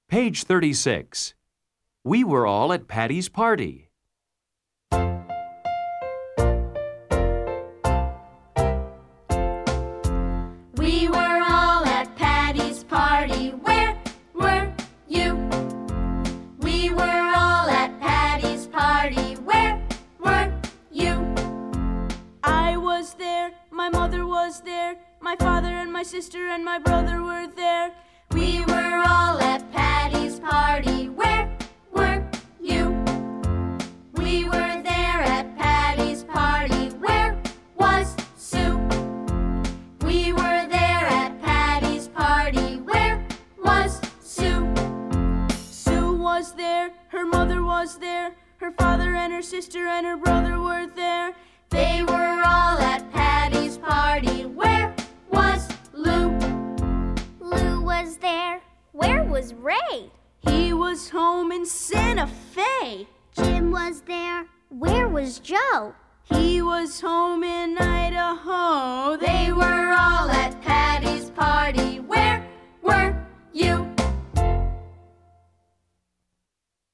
Page 36. We were all at Patty's party. We were all at Patty's party. Where were you? We were all at Patty's party. Where were you? I was there, my mother was there, my father and my sister and my brother were there. We were all at Patty's party. Where were you? We were there at Patty's party. Where was Sue? We were there at Patty's party. Where was Sue? Sue was there, her mother was there, her father and her sister and her brother were there. They were all at Patty's party. Where was Lou? Lou was there. Where was Ray? He was home in Santa Fe. Jim was there. Where was Joe? He was home in